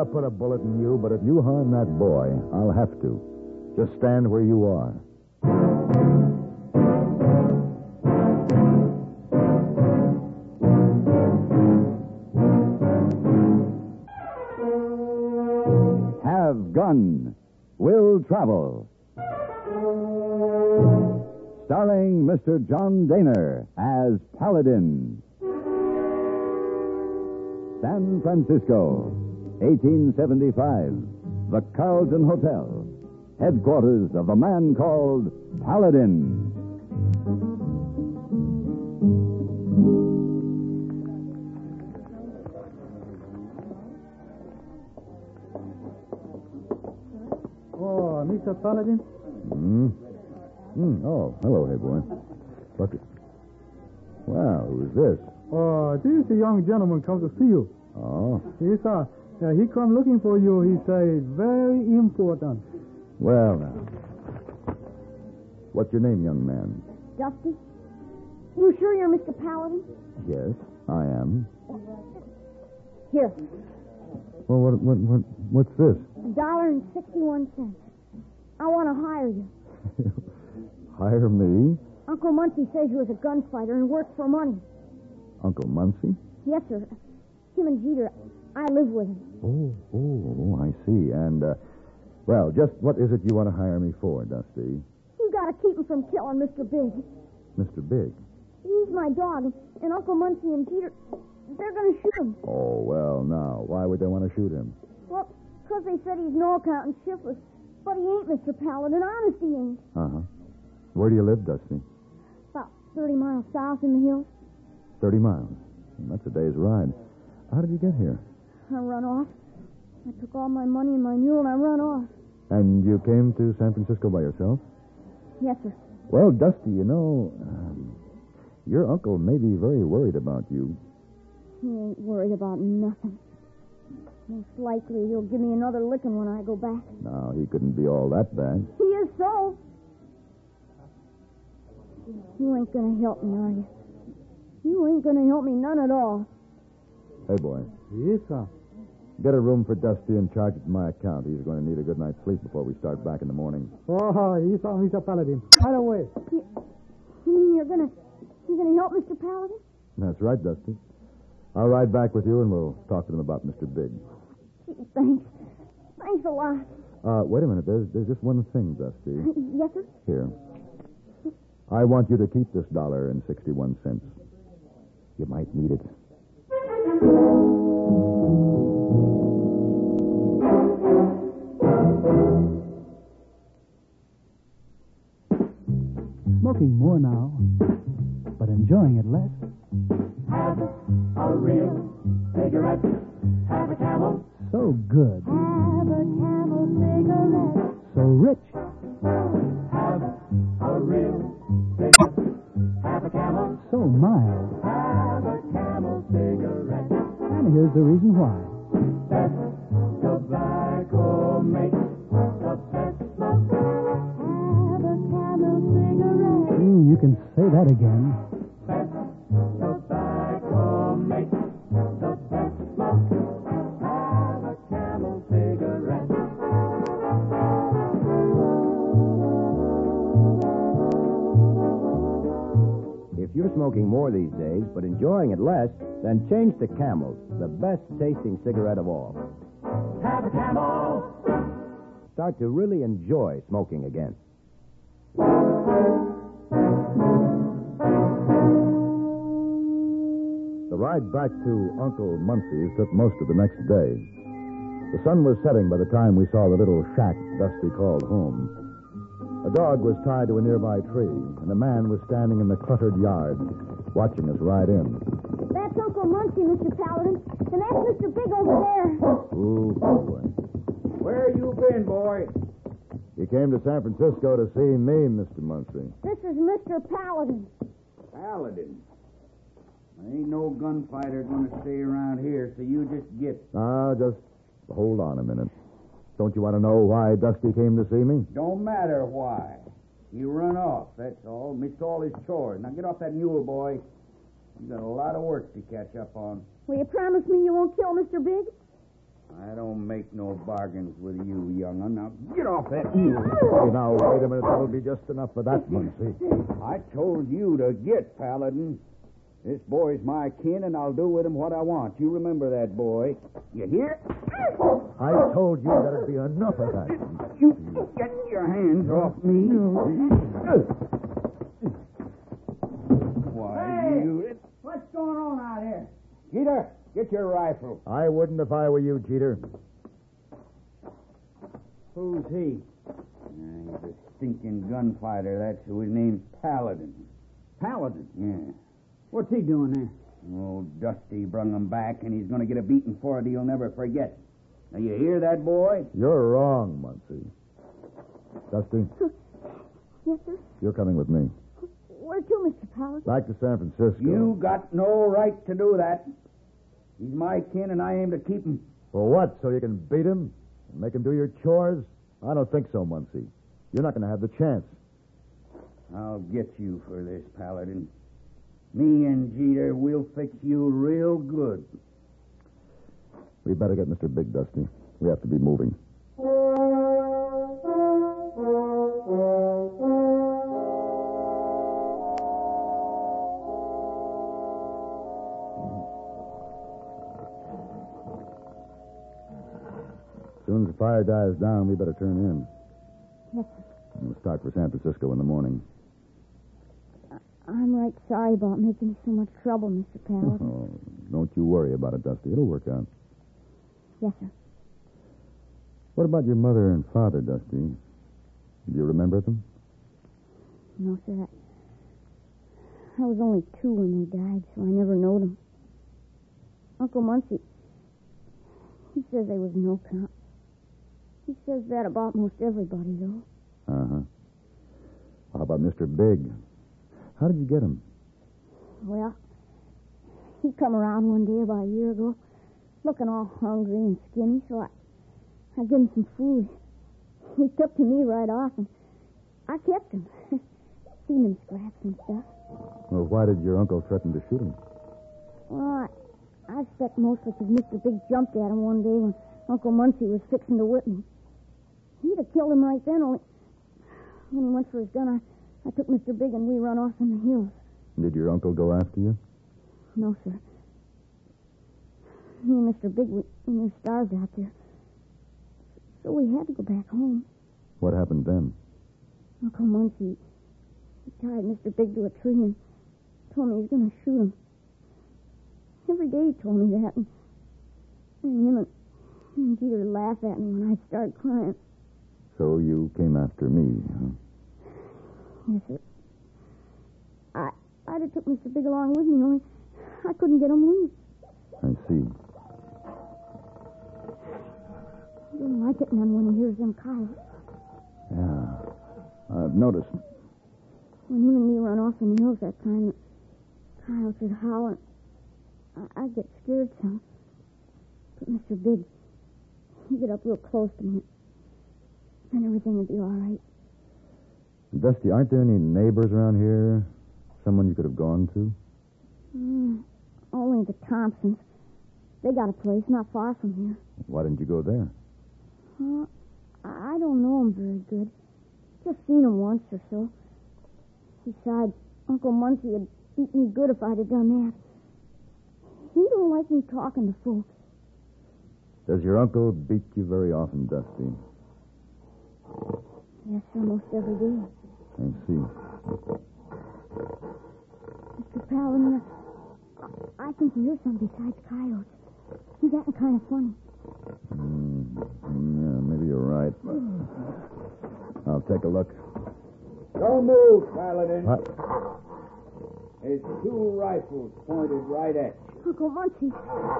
put a bullet in you, but if you harm that boy, I'll have to. Just stand where you are. Have Gun. Will Travel. Starring Mr. John Daner as Paladin. San Francisco, 1875. The Carlton Hotel. Headquarters of the man called Paladin. Oh, Mr. Paladin? Oh, hello, hey boy. Look. Well, who is this? Oh, this is a young gentleman comes to see you. Oh, Yes, sir. He come looking for you. He say very important. well now. What's your name, young man? Dusty? You sure you're Mr. Paladin? Yes, I am. Here, Well, what's this? $1.61. I want to hire you. Hire me? Uncle Muncie says you was a gunfighter and worked for money. Uncle Muncie? Yes, sir. Him and Jeter, I live with him. Oh, I see. And, well, just what is it you want to hire me for, Dusty? You got to keep him from killing Mr. Big. Mr. Big? He's my dog, and Uncle Muncie and Jeter, they're going to shoot him. Oh, well, now, why would they want to shoot him? Well, 'cause they said he's no account and shiftless. But he ain't, Mr. Paladin. Honest, he ain't. Uh-huh. Where do you live, Dusty? About 30 miles south in the hills. 30 miles. That's a day's ride. How did you get here? I run off. I took all my money and my mule, and I run off. And you came to San Francisco by yourself? Yes, sir. Well, Dusty, you know, your uncle may be very worried about you. He ain't worried about nothing. Most likely he'll give me another licking when I go back. Now, he couldn't be all that bad. He is so. You ain't gonna help me, are you? You ain't gonna help me none at all. Hey, boy, Yes, sir. get a room for Dusty and charge it to my account. He's going to need a good night's sleep before we start back in the morning. Oh, yes, sir, Mr. Paladin. Right away. You mean you're gonna help Mr. Paladin? That's right, Dusty. I'll ride back with you, and we'll talk to them about Mr. Big. Gee, thanks. Thanks a lot. Wait a minute. There's just one thing, Dusty. Yes, sir? Here. I want you to keep this $1.61. You might need it. Smoking more now, but enjoying it less. Have a real cigarette. Have a Camel. So good, Have a Camel cigarette. so rich, Have a real cigarette. Have a Camel. so mild. Have a Camel cigarette. And here's the reason why. Best tobacco makes the best smoke. Have a Camel cigarette. You can say that again. Best tobacco makes the best smoke. Have a Camel cigarette. If you're smoking more these days, but enjoying it less, then change to Camels, the best tasting cigarette of all. Have a Camel. Start to really enjoy smoking again. The ride back to Uncle Muncie's took most of the next day. The sun was setting by the time we saw the little shack Dusty called home. A dog was tied to a nearby tree, and a man was standing in the cluttered yard, watching us ride in. That's Uncle Muncie, Mr. Paladin. And that's Mr. Big over there. Ooh, boy. Where you been, boy? You came to San Francisco to see me, Mr. Muncie. This is Mr. Paladin. Paladin. Ain't no gunfighter gonna stay around here, so you just get... Now, just hold on a minute. Don't you want to know why Dusty came to see me? Don't matter why. He run off, that's all. Missed all his chores. Now get off that mule, boy. You got a lot of work to catch up on. Will you promise me you won't kill Mr. Big? I don't make no bargains with you, young'un. Now, get off that mule. Hey, now, wait a minute. That'll be just enough for that, Muncie. I told you to get, Paladin. This boy's my kin, and I'll do with him what I want. You remember that, boy. You hear? I told you that'd be enough of that. You get your hands off me. Why, you... What's going on out here? Jeter, get your rifle. I wouldn't if I were you, Jeter. Who's he? He's a stinking gunfighter. That's who. His name's Paladin. Paladin. Yeah. What's he doing there? Old Dusty brung him back, and he's going to get a beating for it he'll never forget. Now, you hear that, boy? You're wrong, Muncie. Dusty, Yes, sir? you're coming with me. Where to, Mr. Paladin? Back to San Francisco. You got no right to do that. He's my kin, and I aim to keep him. For what? So you can beat him? And make him do your chores? I don't think so, Muncie. You're not going to have the chance. I'll get you for this, Paladin. Me and Jeter, we'll fix you real good. We better get Mr. Big, Dusty. We have to be moving. As soon as the fire dies down, we better turn in. Yes, sir. We'll start for San Francisco in the morning. I'm right sorry about making you so much trouble, Mr. Paladin. Oh, don't you worry about it, Dusty. It'll work out. Yes, sir. What about your mother and father, Dusty? Do you remember them? No, sir. I was only 2 when they died, so I never knowed them. Uncle Muncie, he says they was no count. He says that about most everybody, though. Uh-huh. How about Mr. Big? How did you get him? Well, he come around one day about a year ago, looking all hungry and skinny, so I gave him some food. He took to me right off, and I kept him. Seen him scraps and stuff. Well, why did your uncle threaten to shoot him? Well, I expect mostly because Mr. Big jumped at him one day when Uncle Muncie was fixing to whip me. He'd have killed him right then, only when he went for his gun, I took Mr. Big and we run off in the hills. Did your uncle go after you? No, sir. Me and Mr. Big, we were starved out there. So we had to go back home. What happened then? Uncle Muncie, he tied Mr. Big to a tree and told me he was going to shoot him. Every day he told me that. And him and Jeter would laugh at me when I'd start crying. So you came after me, huh? Yes, sir. I'd have took Mr. Big along with me, only I couldn't get him loose. I see. He didn't like it none when he hears them coyotes. Yeah, I've noticed. When him and me run off in the hills that time, the coyotes would howl, and I'd get scared some. But Mr. Big, he'd get up real close to me, and everything would be all right. Dusty, aren't there any neighbors around here? Someone you could have gone to? Only the Thompsons. They got a place not far from here. Why didn't you go there? I don't know them very good. Just seen them once or so. Besides, Uncle Muncie had beat me good if I'd have done that. He don't like me talking to folks. Does your uncle beat you very often, Dusty? Yes, sir, most every day. I see. Mr. Paladin, I think he hears something besides coyotes. He's acting kind of funny. Yeah, maybe you're right. I'll take a look. Don't move, Paladin. What? There's 2 rifles pointed right at you. Uncle Muncie.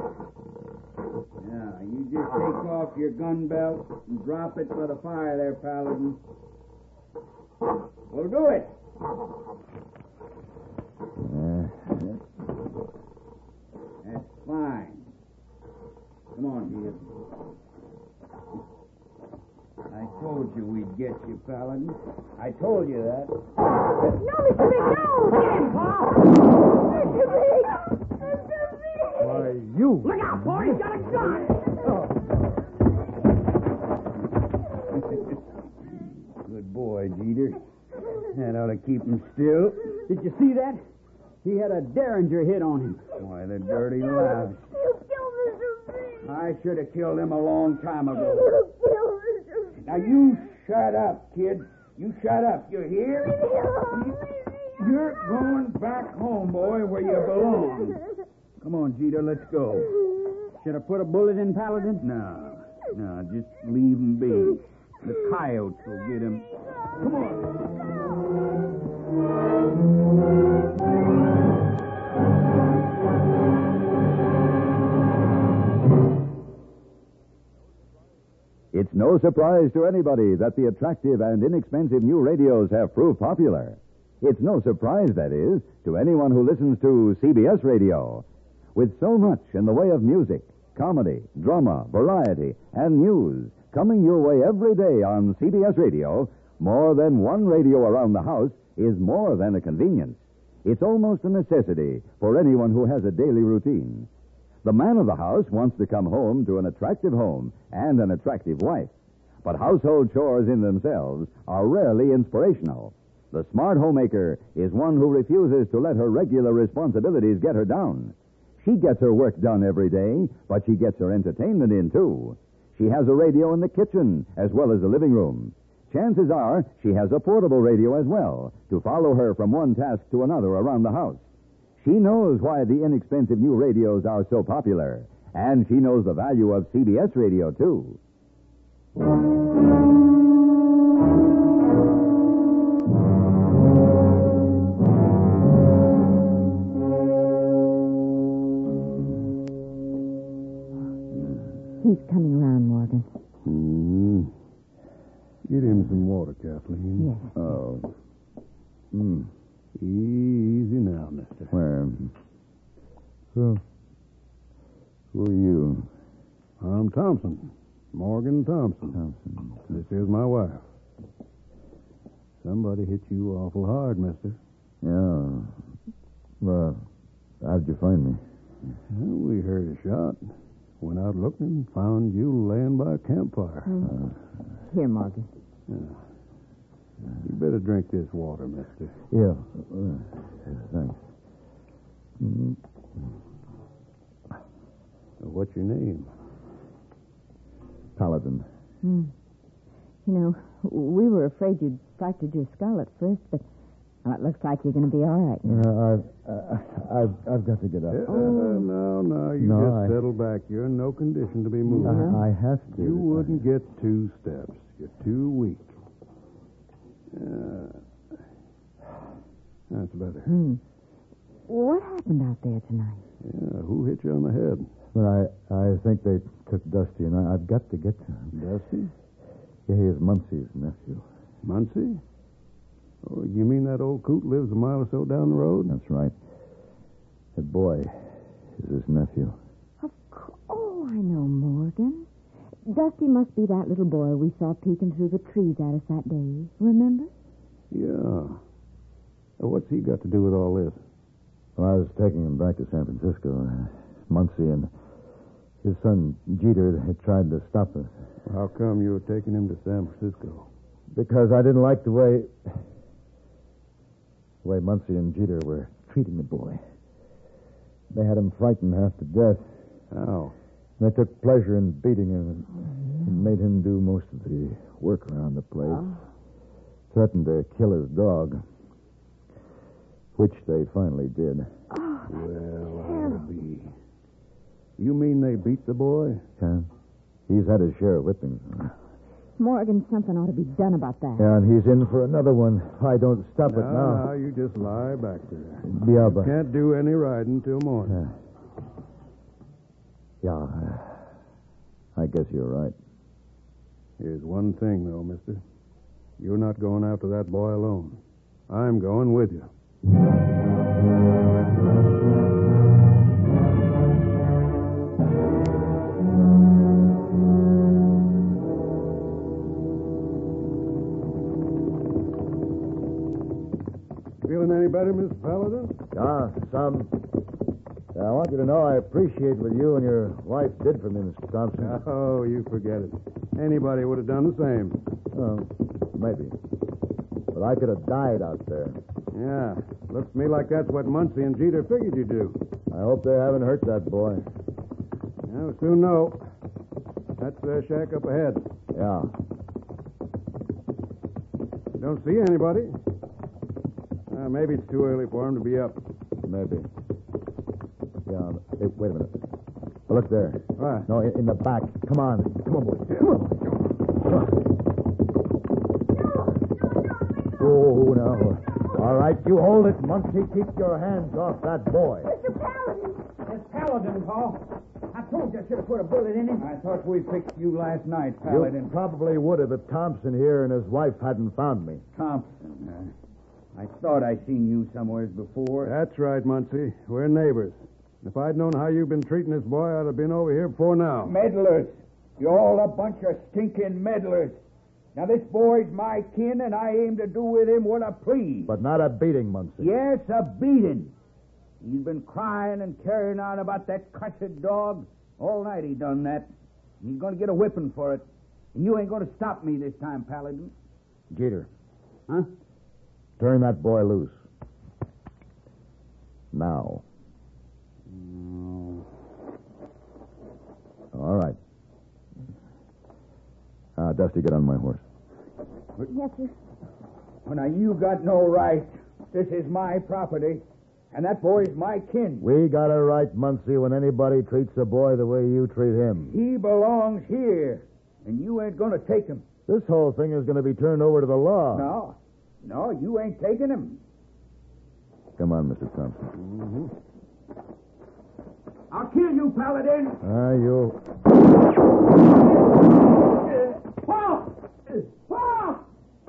Now, you just take off your gun belt and drop it by the fire there, Paladin. Well, do it. That's fine. Come on, Jeter. I told you we'd get you, Paladin. I told you that. No, Mr. Big, no! Get him, Paul! Mr. Big! Mr. Big! Why, you... Look out, Paul! He's got a gun! boy, Jeter. That ought to keep him still. Did you see that? He had a Derringer hit on him. Why, the dirty louse. You killed Mr. B. I should have killed him a long time ago. You killed Mr. B. Now, you shut up, kid. You shut up. You hear? You're going back home, boy, where you belong. Come on, Jeter, let's go. Should have put a bullet in Paladin? No, just leave him be. The coyotes will get him. Come on. It's no surprise to anybody that the attractive and inexpensive new radios have proved popular. It's no surprise, that is, to anyone who listens to CBS radio. With so much in the way of music, comedy, drama, variety, and news coming your way every day on CBS radio, more than one radio around the house is more than a convenience. It's almost a necessity for anyone who has a daily routine. The man of the house wants to come home to an attractive home and an attractive wife. But household chores in themselves are rarely inspirational. The smart homemaker is one who refuses to let her regular responsibilities get her down. She gets her work done every day, but she gets her entertainment in, too. She has a radio in the kitchen as well as the living room. Chances are she has a portable radio as well to follow her from one task to another around the house. She knows why the inexpensive new radios are so popular, and she knows the value of CBS radio, too. He's coming around, Morgan. Get him some water, Kathleen. Yes. Oh. Easy now, mister. Where? Who are you? I'm Thompson. Morgan Thompson. This is my wife. Somebody hit you awful hard, mister. Yeah. Well, how'd you find me? Well, we heard a shot. Went out looking, found you laying by a campfire. Here, Morgan. You better drink this water, mister. Yeah. Thanks. What's your name? Paladin. You know, we were afraid you'd fractured your skull at first, but it looks like you're going to be all right now. I've got to get up. No, you just settle back. You're in no condition to be moving. I have to. You wouldn't get 2 steps. You're too weak. That's better. What happened out there tonight? Yeah, who hit you on the head? Well, I think they took Dusty, and I've got to get to him. Dusty? Yeah, he is Muncie's nephew. Muncie? Oh, you mean that old coot lives a mile or so down the road? That's right. That boy is his nephew. Oh, I know, Morgan. Dusty must be that little boy we saw peeking through the trees at us that day. Remember? Yeah. What's he got to do with all this? Well, I was taking him back to San Francisco. Muncie and his son Jeter had tried to stop us. How come you were taking him to San Francisco? Because I didn't like the way Muncie and Jeter were treating the boy. They had him frightened half to death. How? They took pleasure in beating him and made him do most of the work around the place. Threatened to kill his dog, which they finally did. Well, I'll be. You mean they beat the boy? Yeah. He's had his share of whippings. Morgan, something ought to be done about that. Yeah, and he's in for another one. If I don't stop it now. No, you just lie back there. Yeah, but... Can't do any riding till morning. Yeah, I guess you're right. Here's one thing, though, mister. You're not going after that boy alone. I'm going with you. Feeling any better, Mr. Paladin? Some. I want you to know I appreciate what you and your wife did for me, Mr. Thompson. Oh, you forget it. Anybody would have done the same. Well, maybe. But I could have died out there. Yeah, looks to me like that's what Muncie and Jeter figured you'd do. I hope they haven't hurt that boy. Yeah, we'll soon know. That's their shack up ahead. Yeah. Don't see anybody. Maybe it's too early for him to be up. Maybe. Yeah. Hey, wait a minute. Look there. What? No, in the back. Come on. Come on, boy. Come on. Oh, no. All right, you hold it, Muncie. Keep your hands off that boy. Mr. Paladin. It's Paladin, Paul. I told you I should have put a bullet in him. I thought we fixed you last night, Paladin. You probably would have if Thompson here and his wife hadn't found me. Thompson, I thought I seen you somewheres before. That's right, Muncie. We're neighbors. If I'd known how you've been treating this boy, I'd have been over here before now. Meddlers. You're all a bunch of stinking meddlers. Now, this boy's my kin, and I aim to do with him what I please. But not a beating, Muncie. Yes, a beating. He's been crying and carrying on about that cussed dog. All night he done that. And he's going to get a whipping for it. And you ain't going to stop me this time, Paladin. Jeter. Huh? Turn that boy loose. Now. All right. Dusty, get on my horse. Yes, sir. Well, now, you got no right. This is my property, and that boy's my kin. We got a right, Muncie, when anybody treats a boy the way you treat him. He belongs here, and you ain't going to take him. This whole thing is going to be turned over to the law. No, you ain't taking him. Come on, Mr. Thompson. I'll kill you, Paladin. You... Paul! Paul!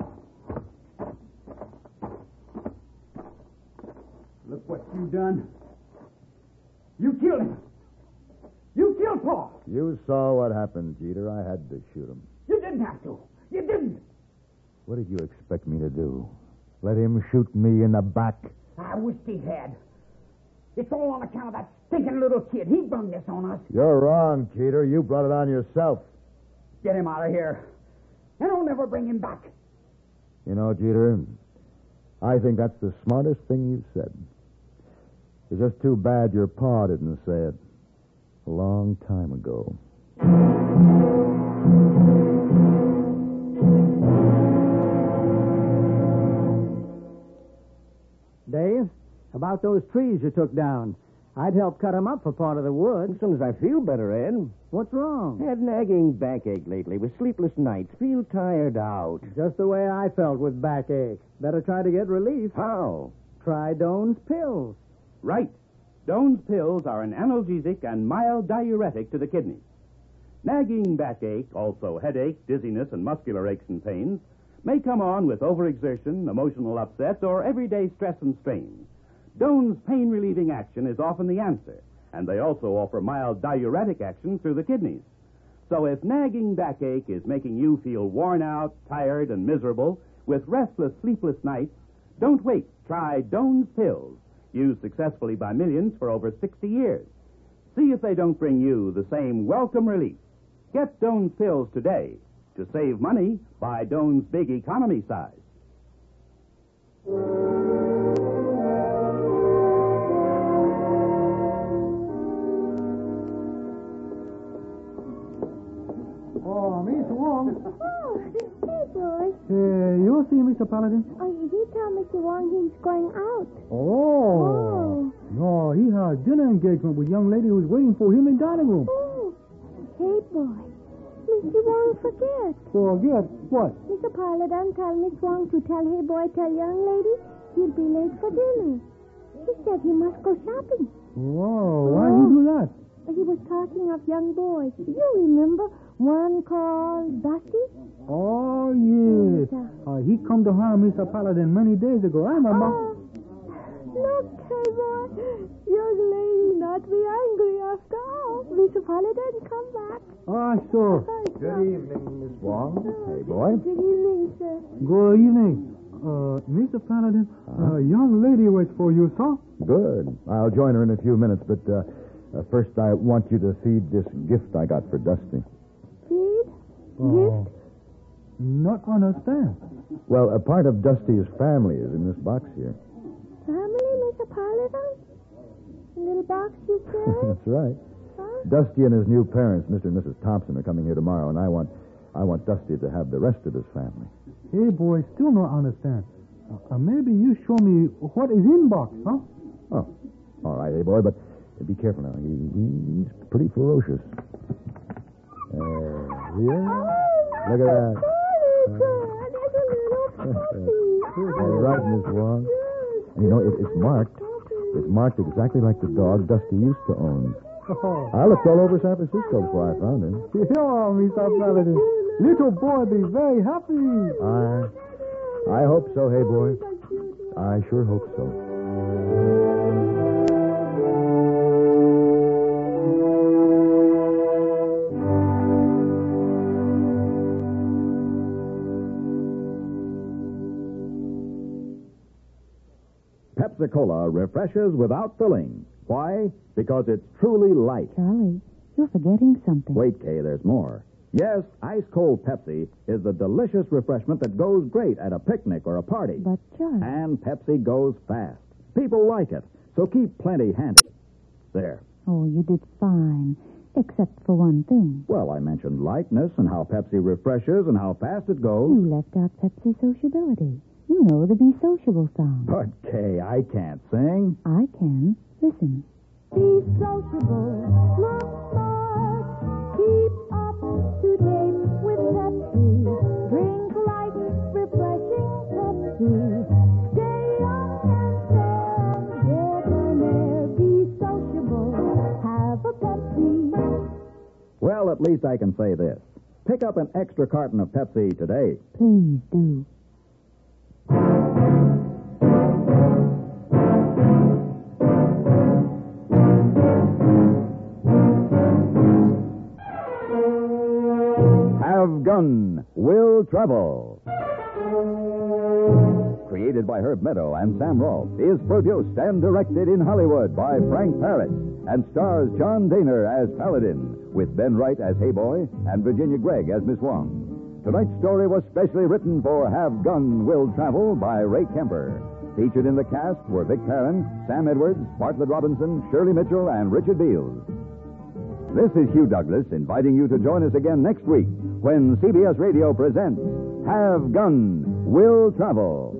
Look what you done. You killed him. You killed Paul. You saw what happened, Jeter. I had to shoot him. You didn't have to. You didn't. What did you expect me to do? Let him shoot me in the back? I wish he had. It's all on account of that stinking little kid. He brung this on us. You're wrong, Jeter. You brought it on yourself. Get him out of here. And I'll never bring him back. You know, Jeter, I think that's the smartest thing you've said. It's just too bad your pa didn't say it a long time ago. Dave, about those trees you took down. I'd help cut them up for part of the wood. As soon as I feel better, Ed. What's wrong? Had nagging backache lately with sleepless nights. Feel tired out. Just the way I felt with backache. Better try to get relief. How? Try Doan's pills. Right. Doan's pills are an analgesic and mild diuretic to the kidneys. Nagging backache, also headache, dizziness, and muscular aches and pains, may come on with overexertion, emotional upsets, or everyday stress and strain. Doan's pain-relieving action is often the answer, and they also offer mild diuretic action through the kidneys. So if nagging backache is making you feel worn out, tired, and miserable with restless, sleepless nights, don't wait. Try Doan's pills, used successfully by millions for over 60 years. See if they don't bring you the same welcome relief. Get Doan's pills today. To save money, buy Doan's big economy size. Oh, Miss Wong. Oh, hey, boy. You see Mr. Paladin? He told Mr. Wong he's going out. Oh. No, he has dinner engagement with a young lady who's waiting for him in dining room. Oh. Hey, boy. Mr. Wong forget. Forget what? Mr. Paladin tell Miss Wong to tell hey, boy, tell young lady he'll be late for dinner. He said he must go shopping. Oh, why he do that? He was talking of young boys. You remember one called Dusty? Oh, yes. He come to harm Mr. Paladin many days ago. I remember. Look, hey, boy. Young lady not be angry after all. Mr. Paladin come back. Ah, sure. Good evening, Miss Wong. Hey, boy. Good evening, sir. Good evening. Mr. Paladin, a young lady waits for you, sir. Good. I'll join her in a few minutes, but first I want you to feed this gift I got for Dusty. Feed? Gift? Not understand. Well, a part of Dusty's family is in this box here. Family, Mr. Paladin? The little box you said? That's right. Huh? Dusty and his new parents, Mr. and Mrs. Thompson, are coming here tomorrow, and I want Dusty to have the rest of his family. Hey, boy, still not understand. Maybe you show me what is in box, huh? Oh, all right, hey, boy, but be careful now. He's pretty ferocious. Here? Look at that. Right in his wall. And, it's marked. It's marked exactly like the dog Dusty used to own. I looked all over San Francisco before I found him. Yeah, Mr. Paladin. Little boy be very happy. I hope so, hey, boy. I sure hope so. Pepsi-Cola refreshes without filling. Why? Because it's truly light. Charlie, you're forgetting something. Wait, Kay, there's more. Yes, ice-cold Pepsi is the delicious refreshment that goes great at a picnic or a party. But, Charlie... And Pepsi goes fast. People like it, so keep plenty handy. There. Oh, you did fine, except for one thing. Well, I mentioned lightness and how Pepsi refreshes and how fast it goes. You left out Pepsi sociability. You know the Be Sociable song. But, Kay, I can't sing. I can. Listen. Be sociable, look smart, keep up to date with Pepsi. Drink light, refreshing Pepsi. Stay young and fair, debonair. Be sociable, have a Pepsi. Well, at least I can say this. Pick up an extra carton of Pepsi today. Please do. Have Gun Will Travel. Created by Herb Meadow and Sam Rolfe, is produced and directed in Hollywood by Frank Parrott and stars John Daner as Paladin, with Ben Wright as Hayboy and Virginia Gregg as Miss Wong. Tonight's story was specially written for Have Gun Will Travel by Ray Kemper. Featured in the cast were Vic Perrin, Sam Edwards, Bartlett Robinson, Shirley Mitchell, and Richard Beals. This is Hugh Douglas inviting you to join us again next week when CBS Radio presents Have Gun Will Travel.